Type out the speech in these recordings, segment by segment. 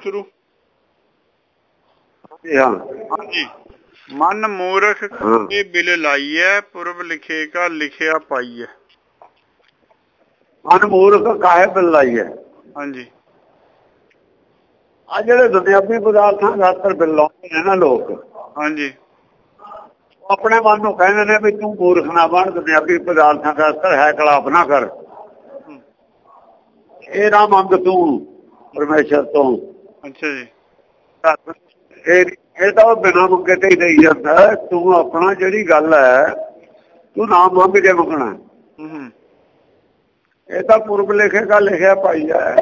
ਸ਼ੁਰੂ। ਹਾਂਜੀ। ਮਨ ਮੂਰਖ ਕੇ ਬਿਲ ਲਾਈਐ, ਪੁਰਬ ਲਿਖੇ ਕਾ ਲਿਖਿਆ ਪਾਈਐ। ਮਨ ਮੂਰਖ ਕਾਹੇ ਬਿਲ ਲਾਈਐ। ਹਾਂਜੀ। ਆ ਜਿਹੜੇ ਦੁਨਿਆਵੀ ਪਦਾਰਥਾਂ ਖਾਤਰ ਬਿਲ ਲਾਉਂਦੇ ਨੇ ਨਾ ਲੋਕ, ਹਾਂਜੀ, ਆਪਣੇ ਮਨ ਨੂੰ ਕਹਿੰਦੇ ਨੇ ਵੀ ਤੂੰ ਮੂਰਖ ਨਾ ਬਣ, ਦੁਨਿਆਵੀ ਪਦਾਰਥਾਂ ਖਾਤਰ ਹੈ ਕਲਾਪ ਨਾ ਕਰ, ਇਹ ਨਾ ਮੰਗ ਤੂੰ ਪਰਮੇਸ਼ਰ ਤੋਂ। ਅੱਛਾ ਜੀ। ਇਹ ਤਾਂ ਬਿਨਾਂ ਮੰਗੇ ਤੇ ਹੀ ਦੇਈ ਜਾਂਦਾ। ਤੂੰ ਆਪਣਾ ਜਿਹੜੀ ਗੱਲ ਹੈ ਤੂੰ ਨਾ ਮੰਗ ਕੇ ਮੰਗਣਾ। ਇਹ ਤਾਂ ਪੁਰਬ ਲਿਖੇਗਾ ਲਿਖਿਆ ਪਾਈ ਹੈ।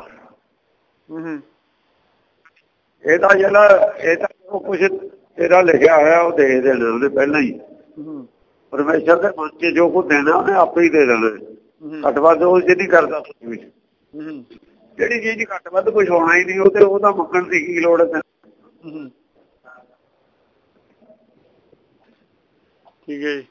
ਇਹ ਤਾਂ ਜਿਹੜਾ ਇਹ ਤਾਂ ਕੁਛ ਤੇਰਾ ਲਿਖਿਆ ਹੋਇਆ ਉਹ ਦੇ ਦੇਣਾ ਉਹਨੇ ਪਹਿਲਾਂ ਹੀ। ਪਰਮੇਸ਼ਰ ਦੇ ਮਨ ਚ ਜੋ ਕੁਝ ਦੇਣਾ ਉਹਨੇ ਆਪੇ ਹੀ ਦੇ ਦੇਣਾ। ਘੱਟ ਵੱਧ ਉਹ ਜਿਹੜੀ ਕਰਦਾ ਜਿਹੜੀ ਚੀਜ਼ ਘੱਟ ਵੱਧ ਕੁਛ ਹੋਣਾ ਹੀ ਨਹੀਂ, ਉਹ ਤੇ ਉਹਦਾ ਮੰਗਣ ਦੀ ਕੀ ਲੋੜ ਹੈ। ਠੀਕ ਹੈ ਜੀ।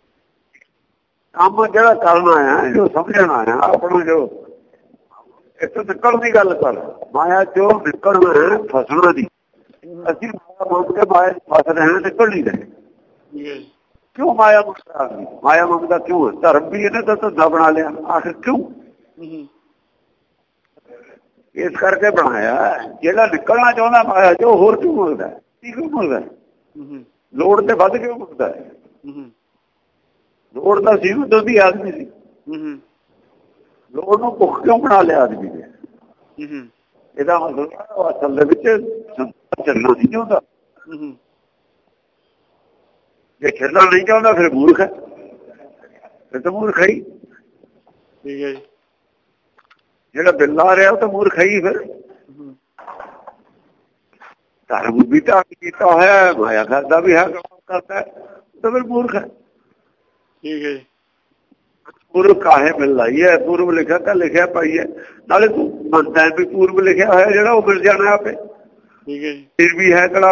ਕੰਮ ਜਿਹੜਾ ਕਰਨਾ ਆ, ਜੋ ਸਮਝਣਾ ਆ ਆਪਣਾ, ਜੋ ਇੱਥੋਂ ਨਿਕਲਣ ਦੀ ਗੱਲ ਕਰ, ਮਾਇਆ ਚੋਂ ਨਿਕਲਣਾ ਫਸਣਾ ਦੀ। ਅਸੀਂ ਮਾਇਆ ਮੰਗ ਕੇ ਮਾਇਆ ਫਸ ਰਹੇ ਹਾਂ, ਨਿਕਲ ਨਹੀਂ ਰਹੇ। ਕਿਉਂ ਮਾਇਆ ਮੰਗਦਾ? ਮਾਇਆ ਮੰਗਦਾ ਕਿਉਂ ਹੈ? ਧਰਮ ਵੀ ਇਹਨੇ ਤਾਂ ਧੰਦਾ ਬਣਾ ਲਿਆ, ਆਖਿਰ ਕਿਉਂ? ਇਸ ਕਰਕੇ ਬਣਾਇਆ। ਜਿਹੜਾ ਨਿਕਲਣਾ ਚਾਹੁੰਦਾ ਮਾਇਆ ਚੋਂ, ਹੋਰ ਕਿਉਂ ਮੰਗਦਾ? ਕੀ ਕਿਉਂ ਮੰਗਦਾ? ਲੋੜ ਤੇ ਵੱਧ ਕਿਉਂ ਮੰਗਦਾ ਹੈ? ਲੋੜ ਤਾਂ ਸੀਮਤ ਹੁੰਦੀ ਆਦਮੀ ਦੀ। ਲੋੜ ਨੂੰ ਭੁੱਖ ਕਿਉਂ ਬਣਾ ਲਿਆ ਆਦਮੀ ਨੇ? ਇਹਦਾ ਮਤਲਬ ਅਸਲ ਦੇ ਵਿੱਚ ਚੱਲਣਾ ਨਹੀਂ ਚਾਹੁੰਦਾ। ਜੇ ਚੱਲਣਾ ਨਹੀਂ ਚਾਹੁੰਦਾ ਫਿਰ ਮੂਰਖ ਹੈ। ਫਿਰ ਤਾਂ ਮੂਰਖ ਹੀ। ਠੀਕ ਹੈ ਜੀ। ਜਿਹੜਾ ਬਿੱਲ ਆ ਰਿਹਾ ਉਹ ਤਾਂ ਮੂਰਖ ਹੀ। ਫਿਰ ਧਰਮ ਵੀ ਤਾਂ ਕੀਤਾ ਹੋਇਆ, ਮਾਇਆ ਕਰਦਾ ਵੀ ਹੈ, ਕਰਦਾ ਤਾਂ ਫਿਰ ਮੂਰਖ ਹੈ। ਠੀਕ ਹੈ ਜੀ। ਪੂਰਬ ਕਾਹੇ ਮਿਲ ਲਾਈ ਹੈ, ਪੂਰਬ ਲਿਖਿਆ ਤਾਂ ਲਿਖਿਆ ਪਾਈ ਹੈ। ਨਾਲੇ ਤੂੰ ਮੰਨਦਾ ਵੀ ਪੂਰਬ ਲਿਖਿਆ ਹੋਇਆ ਜਿਹੜਾ ਉਹ ਮਿਲ ਜਾਣਾ ਆਪੇ। ਠੀਕ ਹੈ ਜੀ। ਫਿਰ ਵੀ ਹੈ ਕਲਾ।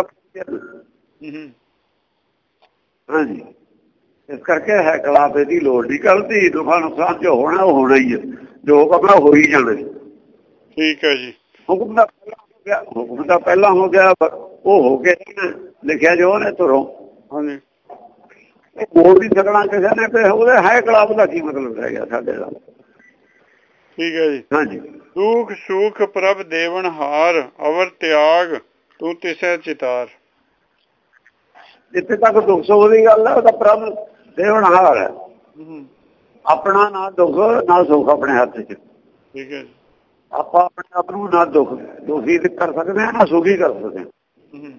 ਹਾਂਜੀ, ਇਸ ਕਰਕੇ ਹੈ ਕਲਾਪ ਇਹਦੀ ਲੋੜ ਨਹੀਂ। ਗਲਤੀ ਦੁੱਖਾਂ ਨੁਕਸਾਨ ਜੋ ਹੋਣਾ ਉਹ ਹੋਣਾ ਹੀ ਹੈ, ਜੋ ਆਪਣਾ ਹੋ ਹੀ ਜਾਣਾ। ਠੀਕ ਹੈ ਜੀ। ਹੁਕਮ ਦਾ ਪਹਿਲਾਂ ਹੋ ਗਿਆ, ਹੁਕਮ ਦਾ ਪਹਿਲਾਂ ਹੋ ਗਿਆ, ਉਹ ਹੋ ਗਿਆ ਲਿਖਿਆ ਜੋ ਉਹਨੇ ਤੁਰੋਂ। ਹਾਂਜੀ, ਬੋਲ ਨਹੀਂ ਸਕਣਾ ਕਿਸੇ ਨੇ, ਤੇ ਉਹਦੇ ਹੈ ਕਲਾਪ ਦਾ ਕੀ ਮਤਲਬ ਰਹਿ ਗਿਆ ਸਾਡੇ ਦਾ? ਠੀਕ ਹੈ ਜੀ। ਹਾਂਜੀ। ਦੁਖ ਸੁਖ ਪ੍ਰਭ ਦੇਵਨ ਹਾਰ, ਅਵਰ ਤਿਆਗ ਤੂੰ ਤਿਸੈ ਚਿਤਾਰ। ਜਿੱਥੇ ਤੱਕ ਦੁੱਖ ਸੁੱਖ ਦੀ ਗੱਲ ਹੈ, ਉਹ ਤਾਂ ਪ੍ਰਭ ਦੇਵਨਹਾਰ ਹੈ। ਆਪਣਾ ਨਾ ਦੁੱਖ ਨਾ ਸੁੱਖ ਆਪਣੇ ਹੱਥ 'ਚ। ਠੀਕ ਹੈ ਜੀ। ਆਪਾਂ ਆਪਣੇ ਆਪ ਨੂੰ ਨਾ ਦੁਖੀ ਕਰ ਸਕਦੇ ਹਾਂ, ਨਾ ਸੁਖੀ ਕਰ ਸਕਦੇ ਹਾਂ।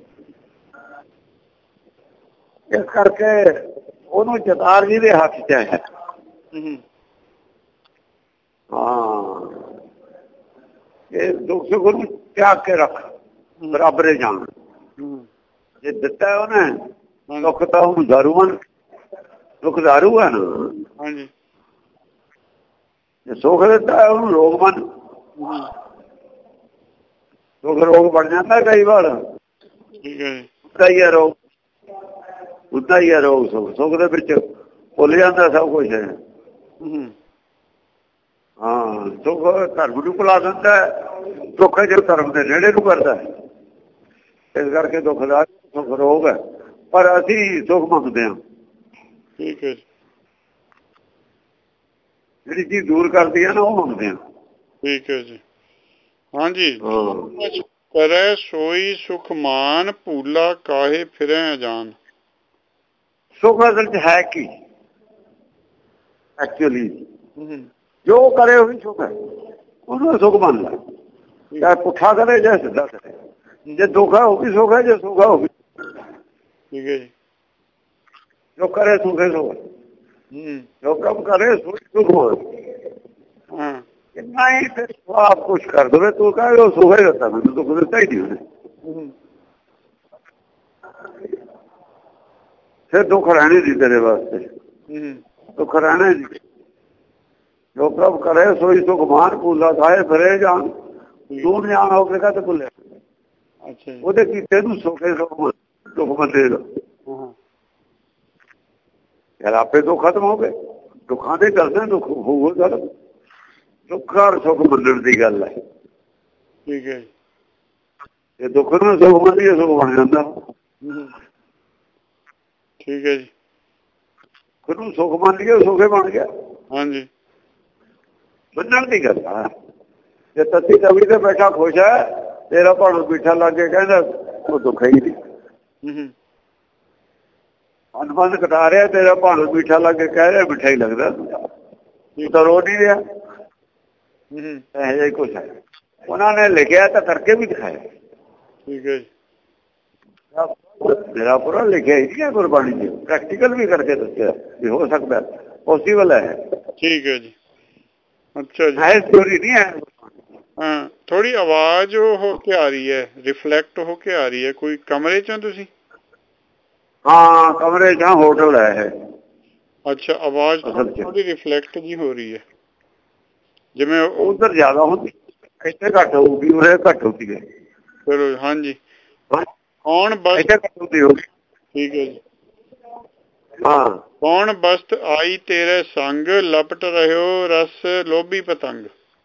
ਇਸ ਕਰਕੇ ਉਹਨੂੰ ਚਿਤਾਰ ਜੀ ਦੇ ਹੱਥ 'ਚ ਹੈ। ਹਾਂ, ਇਹ ਦੁੱਖ ਸੁੱਖ ਨੂੰ ਤਿਆਗ ਕੇ ਰੱਖ, ਬਰਾਬਰੇ ਜਾਣ। ਜੇ ਦਿੱਤਾ ਉਹਨੇ ਦੁੱਖ ਤਾਂ ਉਹਨੂੰ ਦਾਰੂ ਬਣ, ਦੁੱਖ ਦਾਰੂ ਹੈ ਨਾ। ਹਾਂਜੀ। ਜੇ ਸੁੱਖ ਦਿੱਤਾ ਉਹਨੂੰ ਰੋਗ ਬਣ, ਦੁੱਖ ਰੋਗ ਬਣ ਜਾਂਦਾ ਕਈ ਵਾਰ। ਠੀਕ ਹੈ ਜੀ। ਹੁੰਦਾ ਹੀ ਹੈ ਰੋਗ, ਹੁੰਦਾ ਹੀ ਹੈ ਰੋਗ। ਸੁੱਖ ਦੇ ਵਿੱਚ ਭੁੱਲ ਜਾਂਦਾ ਸਭ ਕੁਛ ਹੈ। ਹਾਂ, ਸੁੱਖ ਧਰਮ ਨੂੰ ਭੁਲਾ ਦਿੰਦਾ, ਦੁੱਖ ਜੋ ਧਰਮ ਦੇ ਨੇੜੇ ਨੂੰ ਕਰਦਾ। ਇਸ ਕਰਕੇ ਦੁੱਖ ਦਾ ਸੁੱਖ ਰੋਗ ਹੈ, ਪਰ ਅਸੀਂ ਸੁੱਖ ਮੰਗਦੇ ਹਾਂ। ਠੀਕ ਹੈ। ਜਿਹੜੀ ਚੀਜ਼ ਦੂਰ ਕਰਦੀ ਹੈ ਨਾ ਉਹ ਮੰਗਦੇ ਹਾਂ। ਠੀਕ ਹੈ ਜੀ। ਹਾਂਜੀ। ਕਰੈ ਸੋਈ ਸੁਖ ਮਾਨ, ਭੂਲਾ ਕਾਹੇ ਫਿਰੈ ਅਜਾਨ। ਸੁੱਖ ਅਸਲ 'ਚ ਹੈ ਕੀ? ਐਕਚੁਅਲੀ ਜੋ ਕਰੇ ਉਹੀ ਸੁੱਖ ਹੈ, ਉਹਨੂੰ ਸੁੱਖ ਮੰਨਦਾ। ਚਾਹੇ ਪੁੱਠਾ ਕਰੇ ਚਾਹੇ ਸਿੱਧਾ ਕਰੇ। ਜੇ ਦੁੱਖ ਹੈ ਉਹ ਵੀ ਸੁੱਖ ਹੈ, ਜੇ ਸੁੱਖ ਹੈ ਉਹ ਵੀ। ਠੀਕ ਹੈ ਜੀ। ਜੋ ਕਰੇ ਸੁੱਖੇ ਸੁੱਖ, ਜੋ ਕੰਮ ਕਰੇ ਸੁੱਖ ਹੋਵੇ। ਕਿੰਨਾ ਹੀ ਆਪ ਕੁਛ ਕਰ ਦੇਵੇ, ਤੂੰ ਕਹੇ ਉਹ ਸੁੱਖ ਹੀ ਦਿੱਤਾ, ਮੈਨੂੰ ਦੁੱਖ ਦਿੱਤਾ ਹੀ ਨਹੀਂ ਉਹਨੇ। ਫਿਰ ਦੁੱਖ ਰਹਿਣੇ ਸੀ ਤੇਰੇ ਵਾਸਤੇ, ਦੁੱਖ ਰਹਿਣੇ ਸੀ। ਜੋ ਪ੍ਰਭ ਕਰੇ ਸੋਈ ਸੁਖ ਮਾਨ, ਭੂਲਾ ਕਾਹੇ ਫਿਰੈ ਜਾਨ। ਤੂੰ ਨਿਆਣ ਹੋ ਕੇ ਤੇ ਭੁੱਲਿਆ, ਉਹਦੇ ਕੀਤੇ ਨੂੰ ਸੁੱਖੇ ਦੁੱਖ ਮੰਨੇਗਾ। ਯਾਰ ਆਪੇ ਦੁੱਖ ਖਤਮ ਹੋ ਗਏ। ਦੁੱਖਾਂ ਦੇ ਕਰਦੇ ਦੁੱਖ ਹੋਊਗਾ ਗੱਲ, ਦੁੱਖ ਔਰ ਸੁੱਖ ਮੰਨਣ ਦੀ ਗੱਲ ਹੈ। ਠੀਕ ਹੈ। ਜੇ ਦੁੱਖ ਨੂੰ ਸੁੱਖ ਮੰਨੀਏ ਸੁੱਖ ਬਣ ਜਾਂਦਾ। ਠੀਕ ਹੈ ਜੀ। ਉਹਨੂੰ ਸੁੱਖ ਮੰਨ ਲਈਏ ਸੁੱਖੇ ਬਣ ਗਿਆ। ਹਾਂਜੀ। ਮੰਨਣ ਦੀ ਗੱਲ ਆ। ਜੇ ਤੱਤੀ ਤਵੀ ਤੇ ਬੈਠਾ ਖੁਸ਼ ਹੈ, ਤੇਰਾ ਭਾਣੋ ਮਿੱਠਾ ਲੱਗ ਕੇ ਕਹਿੰਦਾ ਉਹ ਦੁੱਖ ਹੀ ਨਹੀਂ। ਅਨਬੰਦ ਕਟਾ ਰਿਹਾ, ਤੇਰਾ ਭਾਣੋ ਮਿੱਠਾ ਲੱਗ ਕੇ ਕਹਿ ਰਿਹਾ ਮਿੱਠਾ ਹੀ ਲੱਗਦਾ, ਤੂੰ ਤਾਂ ਰੋ ਨਹੀਂ ਰਿਹਾ। ਇਹੋ ਜਿਹਾ ਕੁਛ ਹੈ। ਉਹਨਾਂ ਨੇ ਲਿਖਿਆ ਤਾਂ ਕਰਕੇ ਵੀ ਦਿਖਾਇਆ। ਠੀਕ ਹੈ ਜੀ। ਮੇਰਾ ਪੂਰਾ ਲਿਖਿਆ ਹੀ ਨਹੀਂ ਗੁਰਬਾਣੀ ਚ, ਪ੍ਰੈਕਟੀਕਲ ਵੀ ਕਰਕੇ ਦੱਸਿਆ ਵੀ ਹੋ ਸਕਦਾ, ਪੋਸੀਬਲ ਹੈ। ਠੀਕ ਹੈ ਜੀ। ਅੱਛਾ ਜੀ। ਹੈ ਥਿਊਰੀ ਨਹੀਂ ਹੈ। ਹਾਂ, ਥੋੜੀ ਆਵਾਜ਼ ਹੋ ਕੇ ਆ ਰਹੀ ਹੈ, ਰਿਫਲੈਕਟ ਹੋ ਕੇ ਆ ਰਹੀ ਹੈ। ਕੋਈ ਕਮਰੇ ਚ ਤੁਸੀਂ? ਹਾਂ, ਕਮਰੇ ਚ ਹੋਟਲ ਹੈ ਇਹ। ਅੱਛਾ, ਆਵਾਜ਼ ਥੋੜੀ ਰਿਫਲੈਕਟ ਜੀ ਹੋ ਰਹੀ ਹੈ, ਜਿਵੇਂ ਉਧਰ ਜ਼ਿਆਦਾ ਹੁੰਦੀ, ਇੱਥੇ ਘੱਟ ਹੋਊਗੀ, ਉਰੇ ਘੱਟ ਹੁੰਦੀ ਹੈ। ਚਲੋ ਹਾਂਜੀ। ਕੌਣ ਬਸ, ਠੀਕ ਹੈ ਜੀ। ਹਾਂ, ਕੌਣ ਬਸਤ ਆਈ ਤੇਰੇ ਸੰਗ, ਲਪਟ ਰਹਿਓ ਰਸ ਲੋਭੀ ਪਤੰਗ।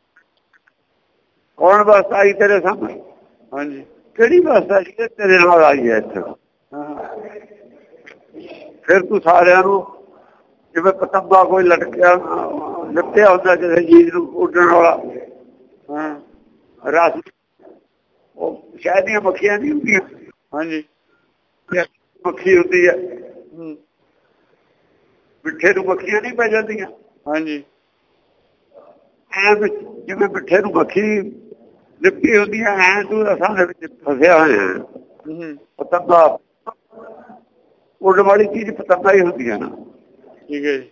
ਕੌਣ ਬਸਤ ਆਈ ਤੇਰੇ ਸੰਗ? ਹਾਂਜੀ। ਕਿਹੜੀ ਬਸਤ ਆਈ ਤੇਰੇ ਨਾਲ ਆਈ ਹੈ ਇੱਥੇ? ਫਿਰ ਤੂੰ ਸਾਰਿਆਂ ਨੂੰ ਜਿਵੇਂ ਪਤੰਗਾ ਕੋਈ ਲਟਕਿਆ ਲਿਪਟਿਆ ਹੁੰਦਾ ਕਿਸੇ ਚੀਜ਼ ਨੂੰ ਉੱਡਣ ਵਾਲਾ, ਰਸ ਉਹ ਸ਼ਹਿਦ ਦੀਆਂ ਮੱਖੀਆਂ ਨਹੀਂ ਹੁੰਦੀਆਂ? ਹਾਂਜੀ। ਮੱਖੀ ਹੁੰਦੀ ਹੈ, ਮਿੱਠੇ ਨੂੰ ਮੱਖੀਆਂ ਨਹੀਂ ਪੈ ਜਾਂਦੀਆਂ? ਹਾਂਜੀ। ਐ ਜਿਵੇਂ ਮਿੱਠੇ ਨੂੰ ਮੱਖੀ ਲਿਪਟੀ ਹੁੰਦੀ ਹੈ, ਐ ਤੂੰ ਰਸਾਂ ਦੇ ਵਿੱਚ ਫਸਿਆ ਹੋਇਆ। ਪਤੰਗਾ ਉੱਡਣ ਵਾਲੀ ਚੀਜ਼ ਪਤੰਗਾ ਹੀ ਹੁੰਦੀਆਂ ਨਾ। ਠੀਕ ਹੈ ਜੀ।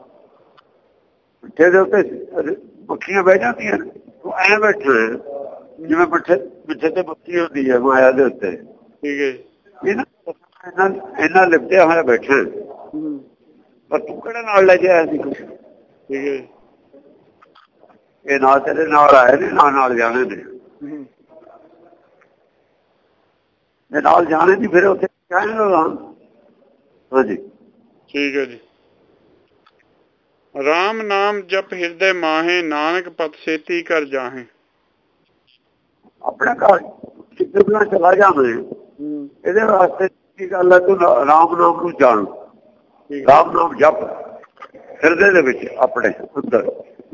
ਮਿੱਠੇ ਦੇ ਉੱਤੇ ਮੱਖੀਆਂ ਬਹਿ ਜਾਂਦੀਆਂ ਨੇ, ਤੂੰ ਐ ਬੈਠਾ ਜਿਵੇਂ ਮਿੱਠੇ ਤੇ ਮੱਖੀ ਹੁੰਦੀ ਹੈ ਮਾਇਆ ਦੇ ਉੱਤੇ। ਠੀਕ ਹੈ ਜੀ। ਇਹਨਾਂ ਲਿਪਟਿਆ ਹੋਇਆ ਬੈਠਾ, ਪਰ ਤੂੰ ਕਿਹੜਾ ਨਾਲ ਲੈ ਕੇ ਆਇਆ ਸੀ ਕੁਛ? ਠੀਕ ਹੈ ਜੀ। ਇਹ ਨਾਲ ਤੇਰੇ ਨਾਲ ਆਏ ਨੇ, ਨਾਲ ਜਾਣੇ ਨੇ। ਇਹ ਨਾਲ ਜਾਣੇ ਦੀ ਫਿਰ ਉੱਥੇ ਕਹਿਣਗੇ। ਹਾਂਜੀ। ਠੀਕ ਹੈ ਜੀ। ਰਾਮ ਨਾਮ ਜਪ ਹਿਰਦੇ ਮਾਹੇ, ਨਾਨਕ ਪਤ ਛੇਤੀ ਕਰ ਜਾਹੇ। ਆਪਣੇ ਘਰ ਕਿੱਦਾਂ ਚਲਾ ਜਾਵੇ, ਇਹਦੇ ਵਾਸਤੇ ਕੀ ਗੱਲ ਹੈ? ਤੂੰ ਰਾਮ ਨਾਮ ਨੂੰ ਜਾਣ, ਰਾਮ ਨਾਮ ਜਪ ਹਿਰਦੇ ਦੇ ਵਿੱਚ ਆਪਣੇ ਅੰਦਰ।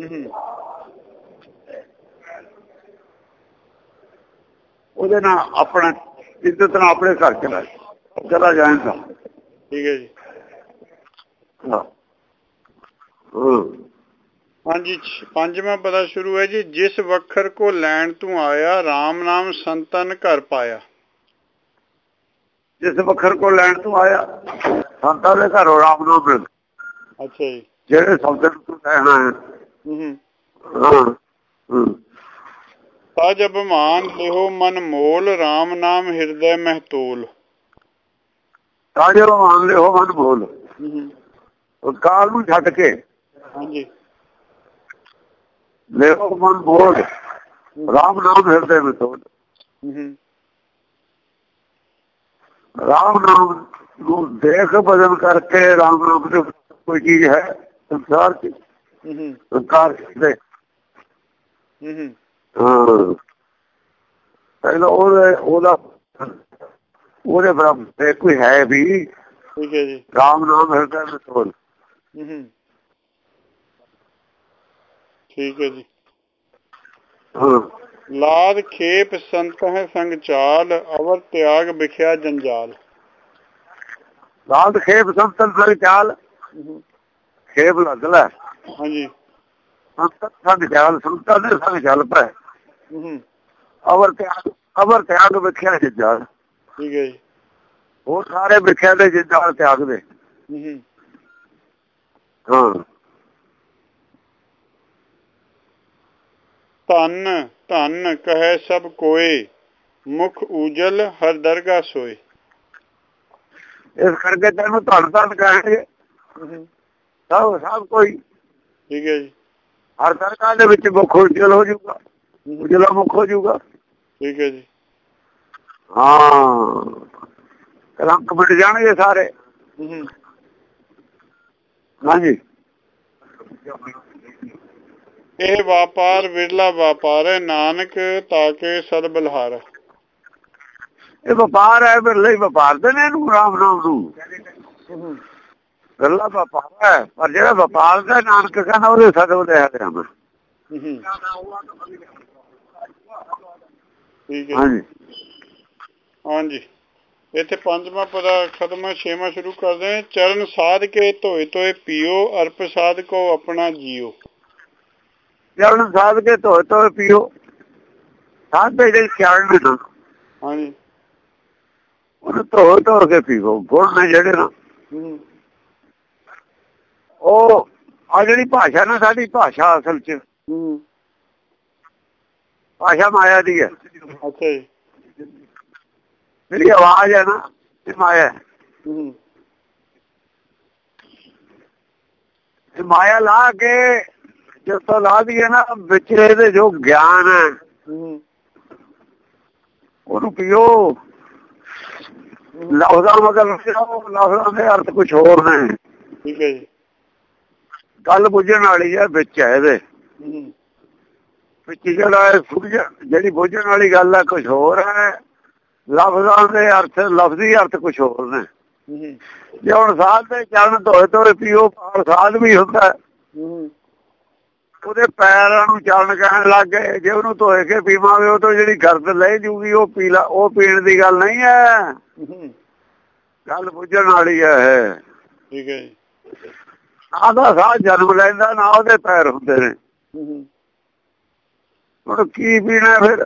ਉਹਦੇ ਨਾਲ ਆਪਣਾ ਇੱਜ਼ਤ ਨਾਲ ਆਪਣੇ ਘਰ ਚਲਾ ਜਾਏਗਾ। ਠੀਕ ਹੈ ਜੀ। ਹਾਂ। ਹਾਂਜੀ। ਪੰਜਵਾਂ ਪਦਾ ਸ਼ੁਰੂ ਹੈ ਜੀ। ਜਿਸ ਵਖਰ ਕੋ ਲੈਣ ਤੂੰ ਆਇਆ, ਰਾਮ ਨਾਮ ਸੰਤਨ ਘਰ ਪਾਇਆ। ਜਿਸ ਵਖਰ ਕੋ ਲੈਣ ਤੂੰ ਆਇਆ, ਸੰਤਾਂ ਦੇ ਘਰੋਂ ਰਾਮ ਨਾਮ ਮਿਲ। ਅੱਛਾ ਜੀ। ਜਿਹੜੇ ਸੰਤ ਤੂੰ ਲੈਣਾ ਹੈ। ਤਜ ਅਭਿਮਾਨ ਲਿਹੋ ਮਨ ਮੋਲ, ਰਾਮ ਨਾਮ ਹਿਰਦੈ ਮਹਿਤੋਲ। ਤਜ ਅਭਿਮਾਨ ਲਿਹੋ ਮਨ ਮੋਲ, ਕਾਲ ਨੂੰ ਛੱਡ ਕੇ। ਹਾਂਜੀ। ਲਿਹੋ ਮਨ ਮੋਲ, ਰਾਮ ਨਾਮ ਹਿਰਦੈ ਮਹਿਤੋਲ। ਰਾਮ ਨਾਮ ਨੂੰ ਦੇਖ ਬਦਲ ਕਰਕੇ, ਰਾਮ ਨਾਮ ਦੇ ਕੋਈ ਚੀਜ਼ ਹੈ ਸੰਸਾਰ ਚ? ਸੰਸਾਰ ਦੇ ਪਹਿਲਾਂ ਉਹਦੇ ਬਰਾਬਰ ਕੋਈ ਹੈ ਵੀ? ਠੀਕ ਹੈ ਜੀ। ਰਾਮ ਨਾਮ ਹਿਰਦੈ ਮਹਿਤੋਲ। ਠੀਕ ਹੈ ਜੀ। ਲਾਦ ਖੇਪ ਸੰਤ ਹੈ ਸੰਗ ਚਾਲ, ਅਵਰ ਤਿਆਗ ਵਿਖਿਆ ਜੰਜਾਲ। ਲਾਦ ਖੇਪ ਸੰਤਨ ਸੰਗ ਚਾਲ, ਖੇਪ ਲੱਗ ਲੈ। ਹਾਂਜੀ। ਸੰਤਨ ਸੰਗ ਚਾਲ, ਸੰਤਾਂ ਦੇ ਸੰਗ ਚੱਲ ਪੈ। ਅਵਰ ਤਿਆਗ ਵਿਖਿਆ ਜੰਜਾਲ। ਠੀਕ ਹੈ ਜੀ। ਹੋਰ ਸਾਰੇ ਵਿਖਿਆ ਦੇ ਜੰਜਾਲ ਤਿਆਗ ਦੇ। ਧੰਨ ਧੰਨ ਕਹੈ ਸਭ ਕੋਏ, ਮੁਖ ਉਜਲ ਹਰ ਦਰਗਾਹ ਸੋਏ। ਇਸ ਕਰਕੇ ਤੈਨੂੰ ਧੰਨ ਧੰਨ ਕਹਿਣਗੇ ਸਭ ਕੋਈ। ਠੀਕ ਹੈ ਜੀ। ਹਰ ਦਰਗਾਹ ਦੇ ਵਿੱਚ ਮੁੱਖ ਉਜਲ ਹੋ ਜਾਊਗਾ, ਉਜਲਾ ਮੁੱਖ ਹੋ ਜਾਊਗਾ। ਠੀਕ ਹੈ ਜੀ। ਹਾਂ, ਕਲੰਕ ਮਿਟ ਜਾਣਗੇ ਸਾਰੇ। ਹਾਂਜੀ। ਇਹ ਵਾਪਾਰ ਵਿਰਲਾ ਵਾਪਾਰ ਹੈ, ਨਾਨਕ ਤਾਕੇ ਸਦ ਬਲਿਹਾਰ। ਇਹ ਵਪਾਰ ਹੈ, ਬਿਰਲਾ ਹੀ ਵਪਾਰਦੇ ਨੇ ਇਹਨੂੰ ਰਾਮ ਨਾਮ ਨੂੰ। ਬਿਰਲਾ ਵਪਾਰ ਹੈ, ਪਰ ਜਿਹੜਾ ਵਪਾਰ ਦਾ ਨਾਨਕ ਕਹਿੰਦਾ ਉਹਦੇ ਸਦੋ ਲਿਆ ਗਿਆ ਮੈਂ। ਹਾਂਜੀ ਹਾਂਜੀ। ਇੱਥੇ ਪੰਜਵਾਂ ਪਦਾ ਖਤਮ ਹੈ, ਛੇਵਾਂ ਸ਼ੁਰੂ ਕਰਦੇ। ਚਰਨ ਸਾਧ ਕੇ ਧੋਏ ਧੋਏ ਪੀਓ, ਅਰਪ ਸਾਧ ਕੋ ਆਪਣਾ ਜੀਓ। ਚਰਨ ਸਾਧ ਕੇ ਧੋਏ ਧੋਏ ਪੀਓ, ਸਾਧ ਦੇ ਜਿਹੜੇ ਚਰਨ ਨੇ ਹਾਂਜੀ ਉਹਨੂੰ ਧੋ ਧੋ ਕੇ ਪੀਓ। ਗੁਣ ਨੇ ਜਿਹੜੇ ਨਾ ਉਹ ਆ ਜਿਹੜੀ ਭਾਸ਼ਾ ਨਾ ਸਾਡੀ ਭਾਸ਼ਾ ਅਸਲ ਚ ਭਾਸ਼ਾ ਮਾਇਆ ਦੀ ਹੈ। ਅੱਛਾ ਜੀ। ਜਿਹੜੀ ਆਵਾਜ਼ ਹੈ ਨਾ ਇਹ ਮਾਇਆ ਹੈ। ਇਹ ਮਾਇਆ ਲਾ ਕੇ ਜਿਸ ਤੋਂ ਲਾ ਦਈਏ ਨਾ ਵਿੱਚ ਇਹਦੇ ਜੋ ਗਿਆਨ ਹੈ ਉਹਨੂੰ ਪੀਓ। ਲਫ਼ਜ਼ਾਂ ਮਤਲਬ ਲਫ਼ਜ਼ਾਂ ਦੇ ਅਰਥ ਕੁਛ ਹੋਰ ਨੇ। ਠੀਕ ਹੈ ਜੀ। ਗੱਲ ਬੁੱਝਣ ਵਾਲੀ ਹੈ ਵਿੱਚ ਹੈ ਇਹਦੇ ਵਿੱਚ ਜਿਹੜਾ ਜਿਹੜੀ ਬੁੱਝਣ ਵਾਲੀ ਗੱਲ ਹੈ ਕੁਛ ਹੋਰ ਹੈ। ਲਫ਼ਜ਼ਾਂ ਦੇ ਅਰਥ ਲਫ਼ਜ਼ੀ ਅਰਥ ਕੁਛ ਹੋਰ ਨੇ। ਜੇ ਹੁਣ ਸਾਧ ਦੇ ਚਰਨ ਧੋਏ ਧੋਏ ਪੀਓ, ਸਾਧ ਵੀ ਹੁੰਦਾ ਉਹਦੇ ਪੈਰਾਂ ਨੂੰ ਚਰਨ ਕਹਿਣ ਲੱਗ ਗਏ। ਜੇ ਉਹਨੂੰ ਧੋਏ ਕੇ ਪੀਵਾਂਗੇ ਉਹ ਤੋਂ ਜਿਹੜੀ ਗਰਦ ਲੈ ਜੂਗੀ ਉਹ ਉਹ ਪੀਣ ਦੀ ਗੱਲ ਨਹੀਂ ਹੈ। ਗੱਲ ਬੁੱਝਣ ਵਾਲੀ ਹੈ। ਠੀਕ ਹੈ ਜੀ। ਨਾ ਦਾ ਸਾਹ ਜਨਮ ਲੈਂਦਾ ਨਾ ਉਹਦੇ ਪੈਰ ਹੁੰਦੇ ਨੇ। ਹੁਣ ਕੀ ਪੀਣਾ ਫਿਰ?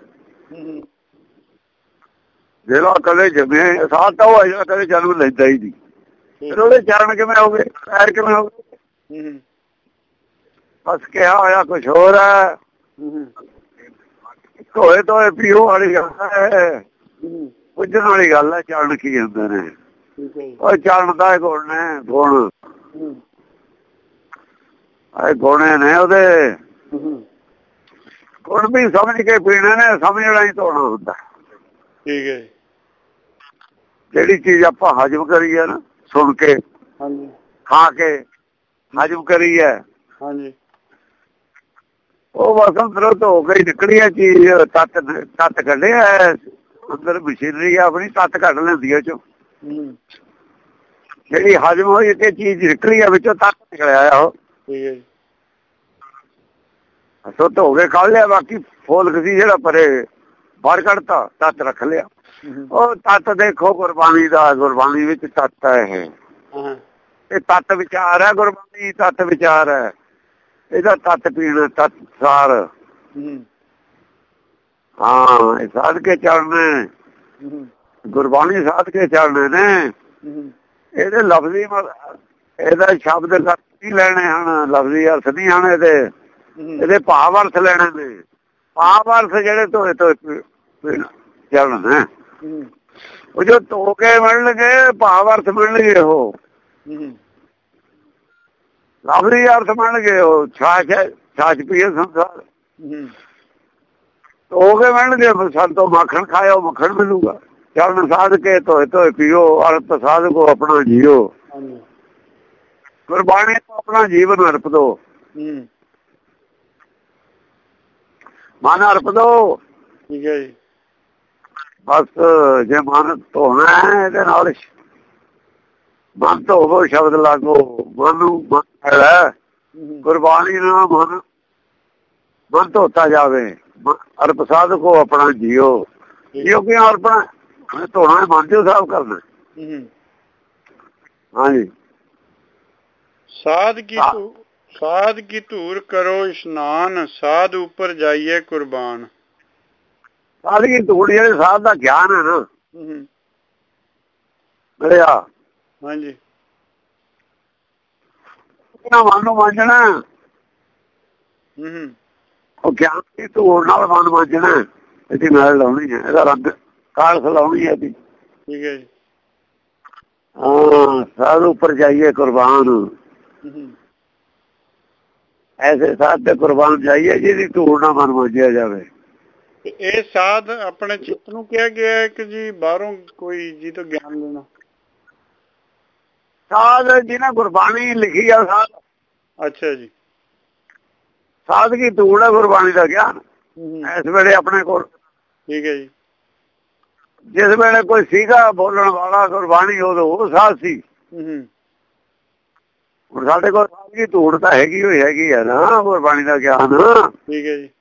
ਜਿਹੜਾ ਕਦੇ ਜੰਮੇ ਸਾਹ ਤਾਂ ਉਹ ਜਿਹੜਾ ਕਦੇ ਜਨਮ ਲੈਂਦਾ ਹੀ ਨਹੀਂ। ਫਿਰ ਉਹਦੇ ਚਰਨ ਕਿਵੇਂ ਹੋ ਗਏ, ਪੈਰ ਕਿਵੇਂ ਹੋ ਗਏ? ਬਸ ਕਿਹਾ ਹੋਇਆ ਕੁਛ ਹੋਰ ਹੈ। ਧੋਏ ਧੋਏ ਪੀਓ ਵਾਲੀ ਗੱਲ ਹੈ, ਪੁੱਜਣ ਵਾਲੀ ਗੱਲ ਹੈ। ਚਰਨ ਕੀ ਹੁੰਦੇ ਨੇ? ਉਹ ਚਰਨ ਦਾ ਗੁਣ ਨੇ, ਗੁਣ ਗੁਣੇ ਨੇ ਉਹਦੇ। ਗੁਣ ਵੀ ਸਮਝ ਕੇ ਪੀਣੇ ਨੇ, ਸਮਝਣਾ ਹੀ ਧੋਣਾ ਹੁੰਦਾ। ਠੀਕ ਹੈ। ਜਿਹੜੀ ਚੀਜ਼ ਆਪਾਂ ਹਜਮ ਕਰੀ ਹੈ ਨਾ ਸੁਣ ਕੇ ਖਾ ਕੇ ਹਜਮ ਕਰੀ ਹੈ ਉਹ ਬਸ ਅੰਦਰੋਂ ਧੋ ਕੇ ਨਿਕਲੀ ਹੈ ਚੀਜ਼। ਤੱਤ ਕੱਢਿਆ ਅੰਦਰ ਮਸ਼ੀਨਰੀ ਆਪਣੀ ਤੱਤ ਕੱਢ ਲੈਂਦੀ ਹੈ ਚੋਂ। ਜਿਹੜੀ ਹਜਮ ਹੋਈ ਤੇ ਚੀਜ਼ ਨਿਕਲੀ ਹੈ ਵਿੱਚੋਂ ਤੱਤ ਨਿਕਲਿਆ ਉਹ ਸੋ ਧੋ ਕੇ ਕੱਢ ਲਿਆ। ਬਾਕੀ ਫੋਲਕ ਸੀ ਜਿਹੜਾ ਪਰੇ ਬਾਹਰ ਕੱਢਤਾ, ਤੱਤ ਰੱਖ ਲਿਆ। ਉਹ ਤੱਤ ਦੇਖੋ ਗੁਰਬਾਣੀ ਦਾ, ਗੁਰਬਾਣੀ ਵਿੱਚ ਤੱਤ ਹੈ ਇਹ ਤੱਤ ਵਿਚਾਰ ਹੈ। ਗੁਰਬਾਣੀ ਤੱਤ ਵਿਚਾਰ ਹੈ। ਇਹਦਾ ਤੱਤ ਪੀਣਾ ਤੱਤ ਸਾਰ। ਹਾਂ ਇਹ ਸਾਧ ਕੇ ਚੜਨੇ ਗੁਰਬਾਣੀ ਸਾਧ ਕੇ ਚੜਨੇ ਨੇ। ਇਹਦੇ ਲਫ਼ਜ਼ੀ ਇਹਦਾ ਸ਼ਬਦ ਨਹੀਂ ਲੈਣੇ ਹਨ, ਲਫ਼ਜ਼ੀ ਅਰਥ ਨਹੀਂ ਹਨ ਇਹਦੇ। ਇਹਦੇ ਭਾਵ ਅਰਥ ਲੈਣੇ ਨੇ। ਭਾਵ ਅਰਥ ਜਿਹੜੇ ਧੋਏ ਧੋਏ ਚੜਨ ਉਹ ਜੋ ਧੋ ਕੇ ਮਿਲਣਗੇ ਭਾਵ ਅਰਥ ਮਿਲਣਗੇ। ਉਹ ਲਫ਼ਜ਼ੀ ਅਰਥ ਮਿਲਣਗੇ। ਉਹ ਛਾਛ ਪੀਏ ਸੰਸਾਰ ਧੋ ਕੇ ਮਿਲਣਗੇ। ਸੰਤੋਂ ਮੱਖਣ ਖਾਇਓ ਮੱਖਣ ਮਿਲੂਗਾ। ਚਰਨ ਸਾਧ ਕੇ ਧੋਏ ਧੋਏ ਪੀਓ, ਅਰਪ ਸਾਧ ਕੋ ਆਪਣਾ ਜੀਓ। ਗੁਰਬਾਣੀ ਨੂੰ ਆਪਣਾ ਜੀਵਨ ਅਰਪ ਦੋ, ਮਨ ਅਰਪ ਦੋ। ਠੀਕ ਹੈ ਜੀ। ਬਸ ਜੇ ਮਨ ਧੋਣਾ ਹੈ ਇਹਦੇ ਨਾਲ ਮਨ ਧੋਵੋ ਸ਼ਬਦ ਲਾਗੋ। ਮਨ ਨੂੰ ਗੁਰਬਾਣੀ ਨਾਲ ਮਨ ਧੋਤਾ ਜਾਵੇ। ਅਰਪ ਸਾਧ ਕੋ ਆਪਣਾ ਜੀਓ। ਜੀਓ ਕਿ ਆਪਣਾ ਧੋਣਾ ਮਨ ਚੋਂ ਸਾਫ਼ ਕਰਨਾ। ਹਾਂਜੀ। ਸਾਧ ਕੀ ਧੂਰ ਕਰੋ ਇਸ਼ਨਾਨ, ਸਾਧ ਉੱਪਰ ਜਾਈਏ ਕੁਰਬਾਨ। ਸਾਧ ਕੀ ਧੂੜ ਜਿਹੜੇ ਸਾਧ ਦਾ ਗਿਆਨ ਹੈ ਨਾ ਮਿਲਿਆ ਹਾਂਜੀ ਮਨ ਨੂੰ ਮਾਂਜਣਾ। ਉਹ ਗਿਆਨ ਦੀ ਧੂੜ ਨਾਲ ਮਨ ਮਾਂਜਣਾ। ਇਹਦੀ ਮੈਲ ਲਾਉਣੀ ਹੈ, ਇਹਦਾ ਰੰਗ ਕਾਲਖ ਲਾਉਣੀ ਹੈ ਇਹਦੀ। ਠੀਕ ਹੈ ਜੀ। ਹਾਂ ਸਾਧ ਉੱਪਰ ਜਾਈਏ ਕੁਰਬਾਨ। ਐਸੇ ਸਾਧ ਤੇ ਕੁਰਬਾਨ ਜਾਈਏ ਜਿਹਦੀ ਧੂੜ ਨਾਲ ਮਨ ਮਾਂਜਿਆ ਜਾਵੇ। ਇਹ ਸਾਧ ਆਪਣੇ ਚਿੱਤ ਨੂੰ ਕਿਹਾ ਗਿਆ ਹੈ ਕਿ ਜੀ ਬਾਹਰੋਂ ਕੋਈ ਜੀ ਤੋਂ ਗਿਆਨ ਲੈਣਾ? ਸਾਧ ਜਿਹਨੇ ਗੁਰਬਾਣੀ ਲਿਖੀ ਆ ਸਾਧ। ਅੱਛਾ ਜੀ। ਸਾਧ ਕੀ ਧੂੜ ਹੈ ਗੁਰਬਾਣੀ ਦਾ ਗਿਆਨ ਇਸ ਵੇਲੇ ਆਪਣੇ ਕੋਲ। ਠੀਕ ਹੈ ਜੀ। ਜਿਸ ਵੇਲੇ ਕੋਈ ਸੀਗਾ ਬੋਲਣ ਵਾਲਾ ਗੁਰਬਾਣੀ ਉਹ ਸਾਧ ਸੀ। ਹੁਣ ਸਾਡੇ ਕੋਲ ਸਾਰੀ ਧੂੜ ਤਾਂ ਹੈਗੀ ਹੋਈ ਹੈਗੀ ਆ ਨਾ ਗੁਰਬਾਣੀ ਦਾ ਗਿਆਨ। ਠੀਕ ਹੈ ਜੀ।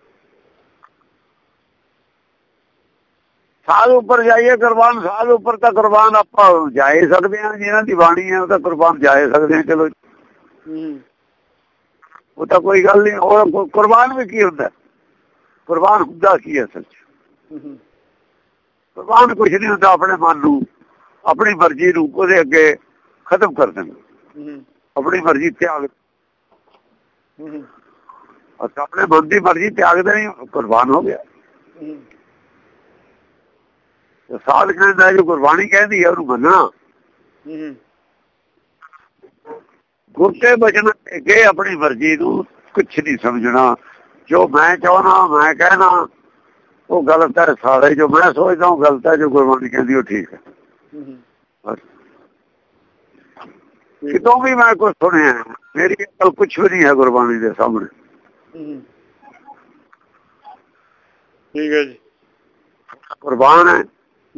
ਸਾਧ ਉੱਪਰ ਜਾਈਏ ਕੁਰਬਾਨ, ਸਾਧ ਉੱਪਰ ਤਾਂ ਕੁਰਬਾਨ ਆਪਾਂ ਜਾ ਹੀ ਸਕਦੇ ਹਾਂ। ਜਿਹਨਾਂ ਦੀ ਬਾਣੀ ਹੈ ਉਹ ਤਾਂ ਕੁਰਬਾਨ ਜਾ ਸਕਦੇ ਹਾਂ। ਚਲੋ ਉਹ ਤਾਂ ਕੋਈ ਗੱਲ ਨਹੀਂ। ਉਹ ਕੁਰਬਾਨ ਵੀ ਕੀ ਹੁੰਦਾ, ਕੁਰਬਾਨ ਹੁੰਦਾ ਕੀ ਅਸਲ ਚ? ਕੁਰਬਾਨ ਕੁਛ ਨਹੀਂ ਹੁੰਦਾ, ਆਪਣੇ ਮਨ ਨੂੰ ਆਪਣੀ ਮਰਜ਼ੀ ਨੂੰ ਉਹਦੇ ਅੱਗੇ ਖਤਮ ਕਰ ਦੇਣਾ, ਆਪਣੀ ਮਰਜ਼ੀ ਤਿਆਗ, ਆਪਣੇ ਮਨ ਦੀ ਮਰਜ਼ੀ ਤਿਆਗ ਦੇਣੀ, ਕੁਰਬਾਨ ਹੋ ਗਿਆ। ਸਾਧ ਕਹਿੰਦਾ ਜੋ ਗੁਰਬਾਣੀ ਕਹਿੰਦੀ ਹੈ ਉਹਨੂੰ ਮੰਨਣਾ, ਗੁਰ ਕੇ ਬਚਨ ਅੱਗੇ ਆਪਣੀ ਮਰਜ਼ੀ ਨੂੰ ਕੁਛ ਨਹੀਂ ਸਮਝਣਾ। ਜੋ ਮੈਂ ਚਾਹੁੰਦਾ ਮੈਂ ਕਹਿਣਾ ਉਹ ਗਲਤ ਹੈ ਸਾਰੇ, ਜੋ ਮੈਂ ਸੋਚਦਾ ਉਹ ਗਲਤ ਹੈ, ਜੋ ਗੁਰਬਾਣੀ ਕਹਿੰਦੀ ਉਹ ਠੀਕ ਹੈ। ਕਿਤੋਂ ਵੀ ਮੈਂ ਕੁਛ ਸੁਣਿਆ, ਮੇਰੀ ਅਕਲ ਕੁਛ ਵੀ ਨਹੀਂ ਹੈ ਗੁਰਬਾਣੀ ਦੇ ਸਾਹਮਣੇ। ਠੀਕ ਹੈ ਜੀ। ਕੁਰਬਾਨ ਹੈ।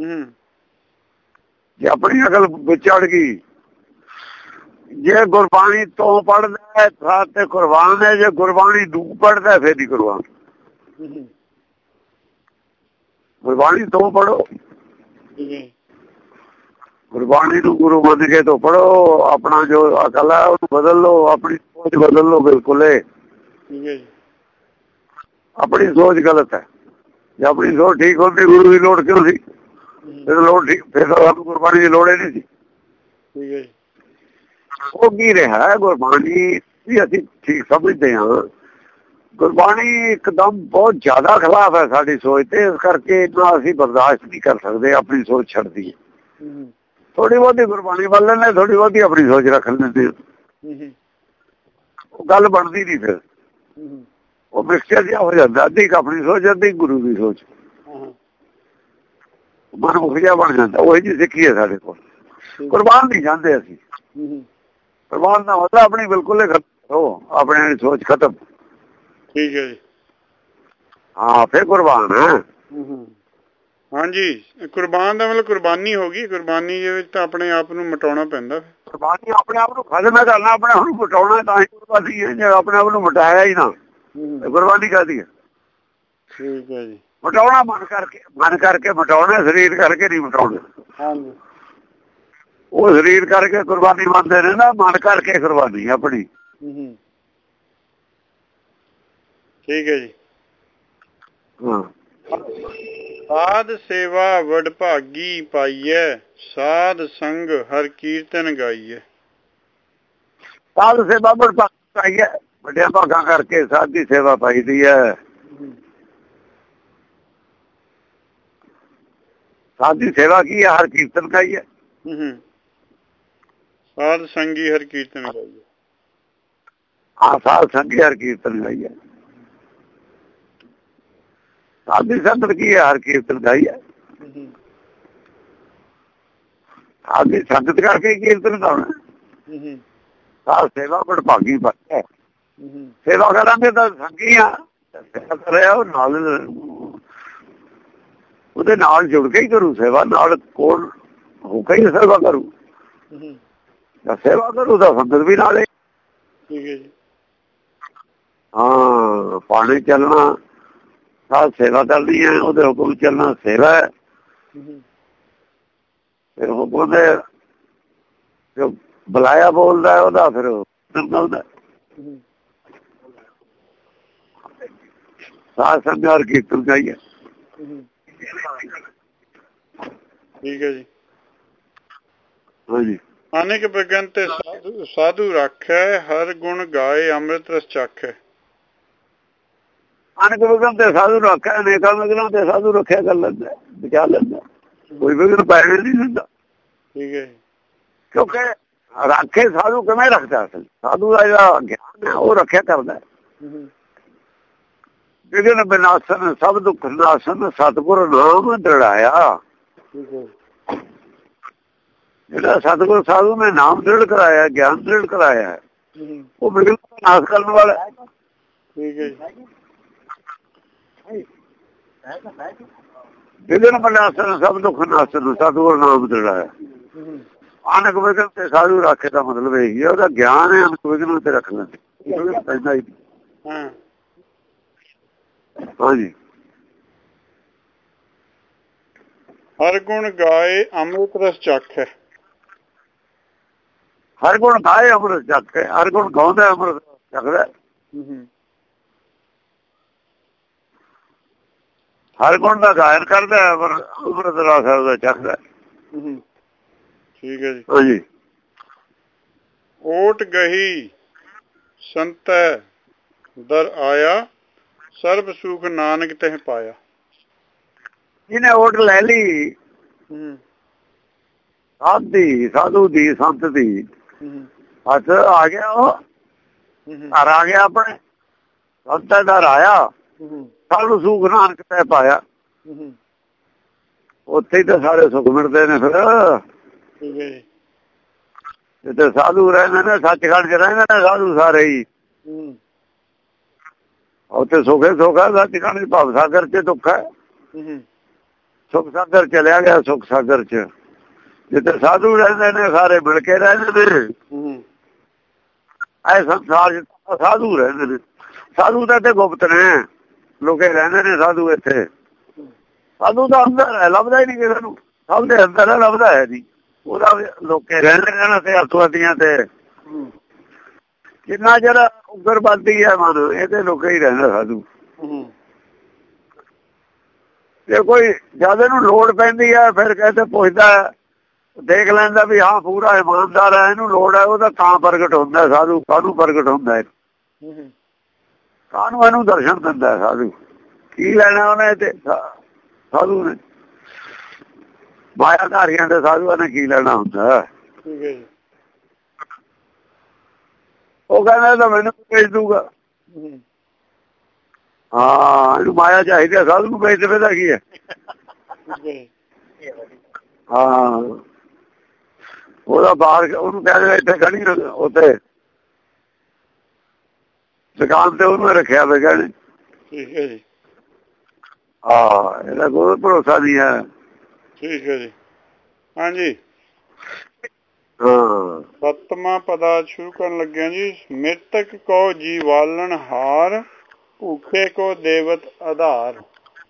ਜੇ ਆਪਣੀ ਅਕਲ ਵਿੱਚ ਅੜ ਗਈ, ਜੇ ਗੁਰਬਾਣੀ ਤੋਂ ਪੜ੍ਹਦਾ ਤਾਂ ਤੇ ਕੁਰਬਾਨ ਹੈ, ਜੇ ਗੁਰਬਾਣੀ ਨੂੰ ਪੜ੍ਹਦਾ ਫਿਰ ਨਹੀਂ ਕੁਰਬਾਨ। ਗੁਰਬਾਣੀ ਤੋਂ ਪੜ੍ਹੋ, ਗੁਰਬਾਣੀ ਨੂੰ ਗੁਰੂ ਮੰਨ ਕੇ ਤੋਂ ਪੜ੍ਹੋ। ਆਪਣਾ ਜੋ ਅਕਲ ਹੈ ਉਹਨੂੰ ਬਦਲ ਲਓ, ਆਪਣੀ ਸੋਚ ਬਦਲ ਲਓ। ਬਿਲਕੁਲ ਆਪਣੀ ਸੋਚ ਗਲਤ ਹੈ। ਜੇ ਆਪਣੀ ਸੋਚ ਠੀਕ ਹੁੰਦੀ ਗੁਰੂ ਦੀ ਲੋੜ ਕਿਉਂ ਸੀ? ਫਿਰ ਲੋੜ ਠੀਕ, ਫਿਰ ਸਾਨੂੰ ਗੁਰਬਾਣੀ ਦੀ ਲੋੜ ਹੀ ਨਹੀਂ ਸੀ। ਉਹ ਕੀ ਰਿਹਾ ਗੁਰਬਾਣੀ ਵੀ ਅਸੀਂ ਠੀਕ ਸਮਝਦੇ ਹਾਂ। ਗੁਰਬਾਣੀ ਇੱਕਦਮ ਬਹੁਤ ਜ਼ਿਆਦਾ ਖਿਲਾਫ ਹੈ ਸਾਡੀ ਸੋਚ ਤੇ, ਇਸ ਕਰਕੇ ਇੰਨਾ ਅਸੀਂ ਬਰਦਾਸ਼ਤ ਨਹੀਂ ਕਰ ਸਕਦੇ। ਆਪਣੀ ਸੋਚ ਛੱਡਦੀ ਹੈ, ਥੋੜੀ ਬਹੁਤੀ ਗੁਰਬਾਣੀ ਵੱਲ ਲੈਂਦੇ, ਥੋੜੀ ਬਹੁਤੀ ਆਪਣੀ ਸੋਚ ਰੱਖ ਲੈਂਦੇ। ਉਹ ਗੱਲ ਬਣਦੀ ਨਹੀਂ, ਫਿਰ ਉਹ ਮਿਕਸਚਰ ਜਿਹਾ ਹੋ ਜਾਂਦਾ। ਅੱਧੀ ਆਪਣੀ ਸੋਚ, ਅੱਧੀ ਗੁਰੂ ਦੀ ਸੋਚ, ਮਨਮੁਖ ਜਿਹਾ ਬਣ ਜਾਂਦਾ। ਉਹੀ ਜਿਹੀ ਸਿੱਖੀ ਹੈ ਸਾਡੇ ਕੋਲ। ਕੁਰਬਾਨ ਨਹੀਂ ਜਾਂਦੇ ਅਸੀਂ। ਕੁਰਬਾਨ ਦਾ ਮਤਲਬ ਆਪਣੀ ਬਿਲਕੁਲ ਆਪਣੇ ਸੋਚ ਖਤਮ। ਠੀਕ ਹੈ ਜੀ। ਹਾਂ ਫਿਰ ਕੁਰਬਾਨ ਹੈ। ਹਾਂਜੀ, ਕੁਰਬਾਨ ਦਾ ਮਤਲਬ ਕੁਰਬਾਨੀ ਹੋ ਗਈ। ਕੁਰਬਾਨੀ ਦੇ ਵਿੱਚ ਤਾਂ ਆਪਣੇ ਆਪ ਨੂੰ ਮਿਟਾਉਣਾ ਪੈਂਦਾ। ਕੁਰਬਾਨੀ ਆਪਣੇ ਆਪ ਨੂੰ ਖਤਮ ਕਰਨਾ, ਆਪਣੇ ਆਪ ਨੂੰ ਮਿਟਾਉਣਾ, ਤਾਂ ਹੀ ਕੁਰਬਾਨੀ ਹੈ। ਜੇ ਆਪਣੇ ਆਪ ਨੂੰ ਮਿਟਾਇਆ ਹੀ ਨਾ, ਕੁਰਬਾਨੀ ਕਾਹਦੀ ਹੈ? ਠੀਕ ਹੈ ਜੀ। ਮਿਟਾਉਣਾ ਮਨ ਕਰਕੇ, ਮਨ ਕਰਕੇ ਮਿਟਾਉਣਾ, ਸਰੀਰ ਕਰਕੇ ਨਹੀਂ ਮਿਟਾਉਣਾ। ਉਹ ਸਰੀਰ ਕਰਕੇ ਕੁਰਬਾਨੀ ਮੰਨਦੇ ਨੇ ਨਾ, ਮਨ ਕਰਕੇ ਕੁਰਬਾਨੀ ਆਪਣੀ। ਠੀਕ ਹੈ ਜੀ। ਹਾਂ, ਸਾਧ ਸੇਵਾ ਵਡਭਾਗੀ ਪਾਈਐ, ਸਾਧ ਸੰਗ ਹਰ ਕੀਰਤਨ ਗਾਈਐ। ਸਾਧ ਸੇਵਾ ਵਡਭਾਗੀ ਪਾਈਐ, ਵੱਡਿਆਂ ਭਾਗਾਂ ਕਰਕੇ ਸਾਧ ਦੀ ਸੇਵਾ ਪਾਈ ਦੀ ਹੈ। ਸਾਧ ਦੀ ਸੇਵਾ ਕੀ ਹੈ? ਹਰ ਕੀਰਤਨ ਗਾਈਐ। ਸਾਧ ਸੰਗੀ ਹਰ ਕੀਰਤਨ ਗਾਈਐ। ਹਾਂ, ਸਾਧ ਸੰਗੀ ਹਰ ਕੀਰਤਨ ਗਾਈਐ। ਸਾਧੀ ਸੰਗਤ ਕੀ ਹੈ? ਹਰ ਕੀਰਤਨ ਗਾਈਐ। ਸਾਧੀ ਸੰਗਤ ਕਰਕੇ ਕੀਰਤਨ ਗਾਉਣਾ। ਸਾਧ ਸੇਵਾ ਵਡਭਾਗੀ ਪਾਈਐ। ਸੇਵਾ ਕਰਾਂਗੇ ਤਾਂ ਸੰਗੀ ਆ, ਸੇਵਾ ਕਰਿਆ ਉਹ ਨਾਲ, ਉਹਦੇ ਨਾਲ ਜੁੜ ਕੇ ਹੀ ਕਰੂ ਸੇਵਾ, ਨਾਲ ਕੋਲ ਹੋ ਕੇ ਹੀ ਸੇਵਾ ਕਰੂ। ਸੇਵਾ ਕਰੂ ਤਾਂ ਸੰਗਤ ਵੀ ਨਾਲੇ। ਹਾਂ, ਪਾਣੀ ਚੱਲਣਾ ਸਾਧ ਸੇਵਾ ਕਰਨੀ ਹੈ, ਉਹਦੇ ਹੁਕਮ ਚੱਲਣਾ ਸੇਵਾ ਹੈ। ਫਿਰ ਹੁਕਮ ਦੇ ਜੋ ਬੁਲਾਇਆ ਬੋਲਦਾ ਉਹਦਾ ਫਿਰ ਨਿਕਲਦਾ। ਸਾਧ ਸੰਗ ਹਰ ਕੀਰਤਨ ਗਾਈਐ। ਠੀਕ ਹੈ ਜੀ। ਹਾਂਜੀ। ਅਨੇਕ ਬਿਗਨ ਤੇ ਸਾਧੂ ਰਾਖੈ, ਹਰ ਗੁਣ ਗਾਏ ਅੰਮ੍ਰਿਤ ਰਸ ਚਾਖੈ। ਅਨੇਕ ਬਿਗਨ ਤੇ ਸਾਧੂ ਰਾਖੈ, ਅਨੇਕਾਂ ਬਿਗਨਾਂ ਤੇ ਸਾਧੂ ਰੱਖਿਆ ਕਰ ਲੈਂਦਾ, ਬਚਾ ਲੈਂਦਾ। ਕੋਈ ਬਿਗਨ ਪੈਣੇ ਨਹੀਂ ਦਿੰਦਾ। ਠੀਕ ਹੈ। ਕਿਉਂਕਿ ਰਾਖੇ ਸਾਧੂ ਕਿਵੇਂ ਰੱਖਦਾ? ਸਾਧੂ ਦਾ ਜਿਹੜਾ ਗਿਆਨ ਹੈ ਉਹ ਰੱਖਿਆ ਕਰਦਾ। ਬਿਗਨ ਬਿਨਾਸਨ ਸਭ ਦੁੱਖ ਨਾਸਨ, ਸਤਿਗੁਰ ਨਾਮ ਦ੍ਰਿੜਾਇਆ। ਜਿਹੜਾ ਸਤਿਗੁਰ ਸਾਧੂ ਨੇ ਨਾਮ ਦ੍ਰਿੜ ਕਰਾਇਆ, ਗਿਆਨ ਦ੍ਰਿੜ ਕਰਾਇਆ, ਉਹ ਬਿਗਨ ਦਾ ਨਾਸ਼ ਕਰਨ ਵਾਲਾ। ਠੀਕ ਹੈ ਜੀ। ਵਿਗਨ ਬਨਾਸਨ ਸਭ ਦੁੱਖ ਨਾਸਨ ਸਾਧੂ ਨਾਮ ਦਿੜਾਇਆ। ਅਨਕ ਵਿਗਨ ਤੇ ਸਾਧੂ ਰੱਖੇ ਦਾ ਮਤਲਬ ਇਹੀ ਹੈ, ਉਹਦਾ ਗਿਆਨ ਹੈ ਅਨਕ ਵਿਗਨ ਤੇ ਰੱਖ ਲੈਂਦੇ ਪੈਂਦਾ ਹੀ। ਹਾਂਜੀ। ਹਰ ਗੁਣ ਗਾਏ ਅੰਮ੍ਰਿਤ ਰਸ ਚੱਖ ਹੈ। ਹਰ ਗੁਣ ਗਾਏ ਅੰਮ੍ਰਿਤ ਚੱਖ ਹੈ, ਹਰ ਗੁਣ ਗਾਉਂਦਾ ਅੰਮ੍ਰਿਤ ਚੱਖਦਾ। ਹਰ ਗੁਣ ਦਾ ਗਾਇਨ ਕਰਦਾ ਅੰਮ੍ਰਿਤ ਰਸ ਦਾ ਚੱਖਦਾ। ਠੀਕ ਹੈ ਜੀ। ਹਾਂਜੀ। ਓਟ ਗਹੀ ਸੰਤੈ ਦਰ ਆਇਆ, ਸਰਬ ਸੁਖ ਨਾਨਕ ਤਹਿ ਪਾਇਆ। ਜਿਹਨੇ ਓਟ ਲੈ ਲਈ ਸਾਧੂ ਦੀ ਸੰਤ ਦੀ, ਹੱਥ ਆ ਗਿਆ, ਉਹ ਘਰ ਆ ਗਿਆ ਆਪਣੇ ਸੰਤ ਦਰ ਆਇਆ, ਸਰਬ ਸੁਖ ਨਾਨਕ ਤਹਿ ਪਾਇਆ। ਉੱਥੇ ਹੀ ਤਾਂ ਸਾਰੇ ਸੁੱਖ ਮਿਲਦੇ ਨੇ। ਫਿਰ ਜਿੱਥੇ ਸਾਧੂ ਰਹਿੰਦੇ ਨੇ, ਸੱਚਖੰਡ ਚ ਰਹਿੰਦੇ ਨੇ ਸਾਧੂ ਸਾਰੇ ਹੀ, ਉੱਥੇ ਸੁੱਖੇ ਸੁੱਖ ਹੈ। ਸੱਚਖੰਡ ਚ ਭਵ ਸਾਗਰ ਚ ਦੁੱਖ ਹੈ, ਸੁੱਖ ਸਾਗਰ ਚਲਿਆ ਗਿਆ। ਸੁੱਖ ਸਾਗਰ ਚ ਜਿੱਥੇ ਸਾਧੂ ਰਹਿੰਦੇ ਨੇ ਸਾਰੇ ਮਿਲ ਕੇ ਰਹਿੰਦੇ ਨੇ। ਇਹ ਸੰਸਾਰ ਚ ਸਾਧੂ ਰਹਿੰਦੇ ਨੇ। ਸਾਧੂ ਤਾਂ ਇੱਥੇ ਗੁਪਤ ਨੇ, ਲੋਕੇ ਰਹਿੰਦੇ ਨੇ ਸਾਧੂ ਇੱਥੇ। ਸਾਧੂ ਦਾ ਅੰਦਰ ਹੈ, ਲੱਭਦਾ ਹੀ ਨਹੀਂ ਕਿਸੇ ਨੂੰ। ਸਭ ਦੇ ਅੰਦਰ ਹੈ, ਲੱਭਦਾ ਹੈ ਨਹੀਂ। ਉਹਦਾ ਲੋਕੇ ਰਹਿੰਦੇ ਨੇ ਤੇ ਅਤਵਾਦੀਆਂ ਤੇ ਜਿੰਨਾ ਚਿਰ ਉਗਰਬਾਦੀ ਹੈ ਮਨ, ਇਹਦੇ ਲੋਕੇ ਹੀ ਰਹਿੰਦਾ ਸਾਧੂ। ਜੇ ਕੋਈ ਜਦ ਇਹਨੂੰ ਲੋੜ ਪੈਂਦੀ ਹੈ ਫਿਰ ਕਹਿੰਦੇ ਪੁੱਛਦਾ, ਦੇਖ ਲੈਂਦਾ ਵੀ ਹਾਂ ਪੂਰਾ ਇਮਾਨਦਾਰ ਹੈ, ਇਹਨੂੰ ਲੋੜ ਹੈ, ਉਹਦਾ ਤਾਂ ਪ੍ਰਗਟ ਹੁੰਦਾ ਸਾਧੂ। ਕਾਹਨੂੰ ਪ੍ਰਗਟ ਹੁੰਦਾ, ਕਾਹਨੂੰ ਇਹਨੂੰ ਦਰਸ਼ਨ ਦਿੰਦਾ ਸਾਧੂ। ਕੀ ਲੈਣਾ ਉਹਨੇ ਤੇ ਸਾਧੂ ਨੇ, ਮਾਇਆਧਾਰੀਆਂ ਦੇ ਸਾਧੂਆਂ ਨੇ ਕੀ ਲੈਣਾ ਹੁੰਦਾ। ਉਹ ਕਹਿੰਦਾ ਤਾਂ ਮੈਨੂੰ ਵੇਚ ਦੂਗਾ। ਹਾਂ, ਇਹਨੂੰ ਮਾਇਆ ਚਾਹੀਦੀ ਹੈ, ਸਾਧੂ ਨੂੰ ਵੇਚ ਦੇਵੇ ਤਾਂ ਕੀ ਹੈ। ਹਾਂ, ਉਹਦਾ ਬਾਹਰ ਉਹਨੂੰ ਕਹਿੰਦੇ ਇੱਥੇ ਖੜੀ ਉੱਥੇ ਦੁਕਾਨ ਤੇ ਉਹਨੂੰ ਰੱਖਿਆ ਵੇ ਕਹਿਣੇ। ਠੀਕ ਹੈ ਜੀ। ਹਾਂ, ਇਹਦਾ ਕੋਈ ਭਰੋਸਾ ਨਹੀਂ ਹੈ। ਠੀਕ ਹੈ ਜੀ। ਹਾਂਜੀ। ਹਾਂ, ਸੱਤਵਾਂ ਪਦਾ ਸ਼ੁਰੂ ਕਰਨ ਲੱਗਿਆ ਜੀ। ਮ੍ਰਿਤਕ ਕੋ ਜੀਵਾਲਣ ਹਾਰ, ਭੂਖੇ ਕੋ ਦੇਵਤ ਆਧਾਰ।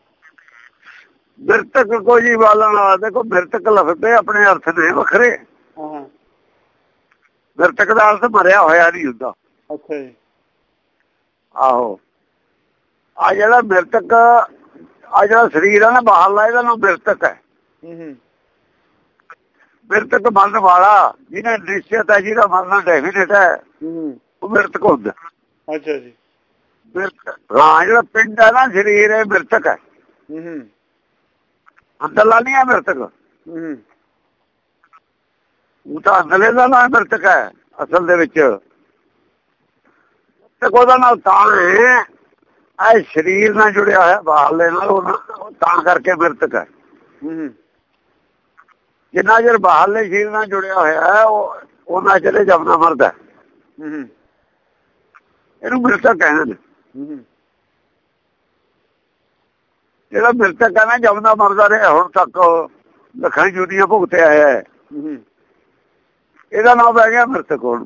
ਮ੍ਰਿਤਕ ਕੋ ਜੀਵਾਲਣ ਹਾਰ, ਦੇਖੋ ਮ੍ਰਿਤਕ ਲਫ਼ਜ਼ ਦੇ ਆਪਣੇ ਅਰਥ ਨੇ ਵੱਖਰੇ। ਮ੍ਰਿਤਕ ਦਾ ਅਰਥ ਮਰਿਆ ਹੋਇਆ ਨਹੀਂ ਹੁੰਦਾ। ਅੱਛਾ ਜੀ। ਆਹੋ, ਆ ਜਿਹੜਾ ਮ੍ਰਿਤਕ, ਆ ਜਿਹੜਾ ਸਰੀਰ ਹੈ ਨਾ ਬਾਹਰਲਾ, ਇਹਦਾ ਨਾਮ ਮ੍ਰਿਤਕ ਹੈ। ਮ੍ਰਿਤਕ ਮਰਨ ਵਾਲਾ, ਜਿਹਨੇ ਨਿਸ਼ਚਿਤ ਹੈ, ਜਿਹਦਾ ਮਰਨਾ ਡੈਫੀਨਿਟ ਹੈ, ਉਹ ਮ੍ਰਿਤਕ ਹੁੰਦਾ। ਅੱਛਾ ਜੀ। ਹਾਂ, ਜਿਹੜਾ ਪਿੰਡ ਹੈ ਨਾ ਸਰੀਰ, ਇਹ ਮ੍ਰਿਤਕ ਹੈ। ਅੰਦਰਲਾ ਨਹੀਂ ਹੈ ਮ੍ਰਿਤਕ। ਉਹ ਤਾਂ ਅੰਦਰਲੇ ਦਾ ਨਾਮ ਮ੍ਰਿਤਕ ਹੈ ਅਸਲ ਦੇ ਵਿੱਚ। ਉਹਦਾ ਨਾਲ ਤਾਂ ਹੈ, ਇਹ ਸਰੀਰ ਨਾਲ ਜੁੜਿਆ ਹੋਇਆ ਬਾਹਰਲੇ ਨਾਲ, ਉਹ ਤਾਂ ਕਰਕੇ ਮ੍ਰਿਤਕ ਹੈ। ਜਿੰਨਾ ਚਿਰ ਬਾਹਰਲੇ ਸਰੀਰ ਨਾਲ ਜੁੜਿਆ ਹੋਇਆ ਹੈ, ਉਹਨਾਂ ਚਿਰ ਜਪਦਾ ਮਰਦਾ। ਇਹਨੂੰ ਮ੍ਰਿਤਕ ਕਹਿੰਦੇ ਨੇ। ਜਿਹੜਾ ਮ੍ਰਿਤਕ ਹੈ ਨਾ, ਜਪਦਾ ਮਰਦਾ ਰਿਹਾ ਹੁਣ ਤੱਕ, ਲੱਖਾਂ ਜੁਦੀਆਂ ਭੁਗਤਿਆ ਹੈ, ਇਹਦਾ ਨਾਮ ਪੈ ਗਿਆ ਮ੍ਰਿਤਕ। ਹੁਣ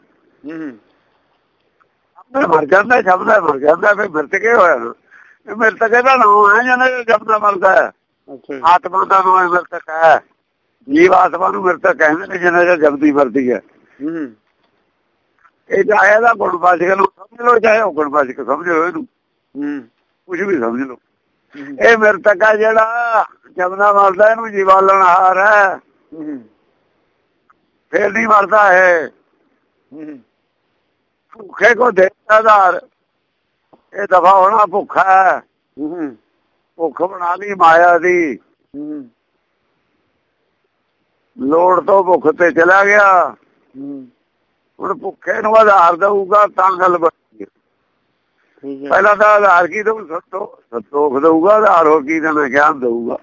ਮਰ ਜਾਂਦਾ, ਜਪਦਾ ਮਰ ਜਾਂਦਾ, ਫਿਰ ਮ੍ਰਿਤਕ ਹੀ ਹੋਇਆ ਨਾ। ਮ੍ਰਿਤਕ ਇਹਦਾ ਨਾਮ ਹੈ, ਜਿਹਨਾਂ ਜਪਦਾ ਮਰਦਾ ਹੈ। ਆਤਮਾ ਦਾ ਨਾਮ ਮ੍ਰਿਤਕ ਹੈ। ਜੀਵ ਆਤਮਾ ਨੂੰ ਮ੍ਰਿਤਕ ਕਹਿੰਦੇ ਨੇ, ਜਿਹਨਾਂ ਚਿਰ ਜਪਦੀ ਮਰਦੀ ਹੈ। ਇਹ ਚਾਹੇ ਇਹਦਾ ਗੁਣਵਾਚਕ ਨੂੰ ਸਮਝ ਲਓ, ਚਾਹੇ ਉਹ ਗੁਣਵਾਚਕ ਸਮਝ ਲਓ, ਇਹਨੂੰ ਕੁਛ ਵੀ ਸਮਝ ਲਓ। ਇਹ ਮ੍ਰਿਤਕ ਹੈ ਜਿਹੜਾ ਜਪਦਾ ਮਰਦਾ, ਇਹਨੂੰ ਜੀਵਾਲਣ ਹਾਰ ਹੈ। ਫੇਰ ਨਹੀਂ ਮਰਦਾ ਇਹ। ਭੁੱਖੇ ਕੋ ਦੇਵਤ ਆਧਾਰ, ਇਹ ਦਫਾ ਹੋਣਾ ਭੁੱਖਾ ਹੈ। ਭੁੱਖ ਬਣਾ ਲਈ ਮਾਇਆ ਦੀ, ਲੋੜ ਤੋਂ ਭੁੱਖ ਤੇ ਚਲਾ ਗਿਆ। ਹੁਣ ਭੁੱਖੇ ਨੂੰ ਆਧਾਰ ਦਊਗਾ ਤਾਂ ਗੱਲ ਬਣੀ। ਪਹਿਲਾਂ ਤਾਂ ਆਧਾਰ ਕੀ ਦਊ? ਸੰਤੋਖ ਦਊਗਾ ਆਧਾਰ। ਹੋਰ ਕੀ ਦੇਣਾ? ਗਿਆਨ ਦਊਗਾ।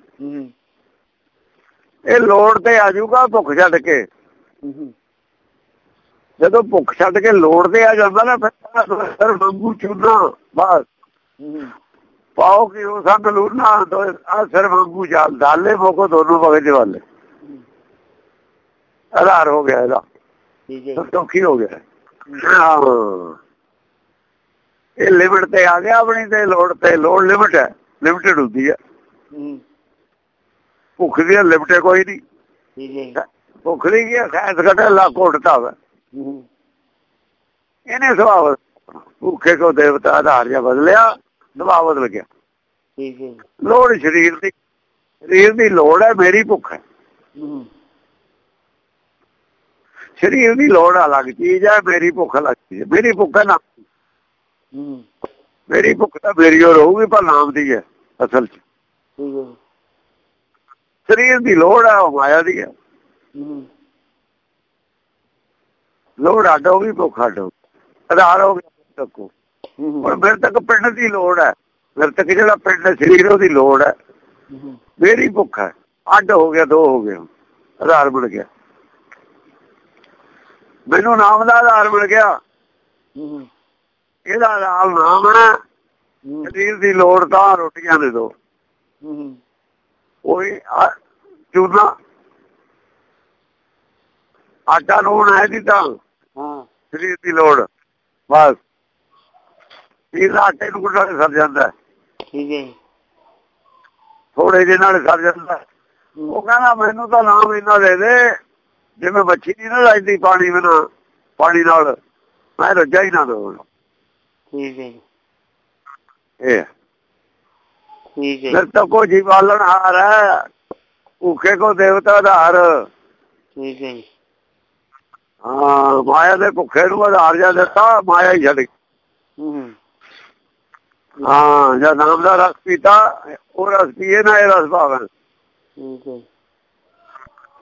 ਇਹ ਲੋੜ ਤੇ ਆ ਜਾਊਗਾ ਭੁੱਖ ਛੱਡ ਕੇ। ਜਦੋਂ ਭੁੱਖ ਛੱਡ ਕੇ ਲੋੜ ਤੇ ਆ ਜਾਂਦਾ ਨਾ, ਫਿਰ ਵਾਂਗੂ ਚੁਣਾ ਬਸ। ਪਾਓ ਕਿ ਉਹ ਸੰਗ ਲੂਣਾ ਆ ਸਿਰ ਵਾਂਗੂ ਜਾਲ ਦਾਲੇ ਮੋਕੋ ਦੋਨੋਂ ਵਗਦੇ ਵਾਲੇ ਆਧਾਰ ਹੋ ਗਿਆ ਇਹਦਾ ਸੌਖੀ ਹੋ ਗਿਆ। ਹਾਂ ਇਹ ਲਿਮਿਟ ਤੇ ਆ ਗਿਆ ਆਪਣੀ ਤੇ ਲੋੜ ਲਿਮਿਟ ਹੈ ਲਿਮਿਟਡ ਹੁੰਦੀ ਹੈ ਭੁੱਖ ਦੀ ਲਿਮਿਟ ਕੋਈ ਨਹੀਂ ਭੁੱਖ ਦੀ ਕੀ ਖੈਸ ਘਟੇ ਲੱਖ ਘੁੱਟਦਾ ਵਾ ਇਹਨੇ ਸੁਭਾਅ ਭੁੱਖੇ ਕੋ ਦੇਵਤਾ ਆਧਾਰ ਜਿਹਾ ਬਦਲਿਆ ਸੁਭਾਅ ਬਦਲ ਗਿਆ। ਲੋੜ ਸਰੀਰ ਦੀ ਲੋੜ ਹੈ ਮੇਰੀ ਭੁੱਖ ਹੈ ਸਰੀਰ ਦੀ ਲੋੜ ਅਲੱਗ ਚੀਜ਼ ਹੈ ਮੇਰੀ ਭੁੱਖ ਅਲੱਗ ਚੀਜ਼ ਹੈ। ਮੇਰੀ ਭੁੱਖ ਹੈ ਨਾ ਮੇਰੀ ਭੁੱਖ ਤਾਂ ਮੇਰੀ ਉਹ ਰਹੂਗੀ ਪਰ ਨਾਮ ਦੀ ਹੈ ਅਸਲ ਚ ਸਰੀਰ ਦੀ ਲੋੜ ਹੈ ਉਹ ਮਾਇਆ ਦੀ ਹੈ ਲੋੜ ਅੱਡ ਹੋ ਗਈ ਭੁੱਖ ਅੱਡ ਹੋ ਗਈ ਆਧਾਰ ਹੋ ਗਿਆ ਹੁਣ ਮੇਰੇ ਤੱਕ ਪਿੰਡ ਦੀ ਲੋੜ ਹੈ ਮੇਰੇ ਤੱਕ ਜਿਹੜਾ ਪਿੰਡ ਸਰੀਰ ਉਹਦੀ ਲੋੜ ਹੈ ਮੇਰੀ ਭੁੱਖ ਹੈ ਅੱਡ ਹੋ ਗਿਆ ਦੋ ਹੋ ਗਏ ਆਧਾਰ ਮਿਲ ਗਿਆ ਮੈਨੂੰ ਨਾਮ ਦਾ ਆਧਾਰ ਮਿਲ ਗਿਆ ਇਹਦਾ ਨਾਮ ਹੈ ਸਰੀਰ ਦੀ ਲੋੜ ਤਾਂ ਰੋਟੀਆਂ ਦੇ ਦੋ ਉਹੀ ਚੂਰਨਾ ਆਟਾ ਲੂਣ ਹੈ ਜੀ ਤਾਂ ਸਰੀਰ ਦੀ ਲੋੜ ਬਸ ਇਹਦਾ ਆਟੇ ਨੂੰ ਗੁੱਡਾ ਸਰ ਜਾਂਦਾ ਥੋੜੇ ਜਿਹੇ ਨਾਲ ਸਰ ਜਾਂਦਾ ਉਹ ਕਹਿੰਦਾ ਮੈਨੂੰ ਤਾਂ ਨਾਮ ਇੰਨਾ ਦੇ ਦੇ ਜਿਵੇਂ ਮੱਛੀ ਨਹੀਂ ਨਾ ਰੱਜਦੀ ਪਾਣੀ ਬਿਨਾਂ ਪਾਣੀ ਨਾਲ ਮੈਂ ਰੱਜਾ ਹੀ ਨਾ ਦੋ ਇਹ ਫਿਰ ਤਾਂ ਕੋ ਜੀਵਾਲਣ ਹਾਰ ਹੈ ਭੁੱਖੇ ਕੋ ਦੇਵਤਾ ਆਧਾਰ ਹਾਂ ਮਾਇਆ ਦੇ ਭੁੱਖੇ ਨੂੰ ਆਧਾਰ ਜਾ ਦਿੱਤਾ ਮਾਇਆ ਹੀ ਛੱਡ ਹਾਂ ਜਦ ਨਾਮ ਦਾ ਰਸ ਪੀਤਾ ਉਹ ਰਸ ਪੀਏ ਨਾ ਇਹ ਰਸ ਭਾਵਨ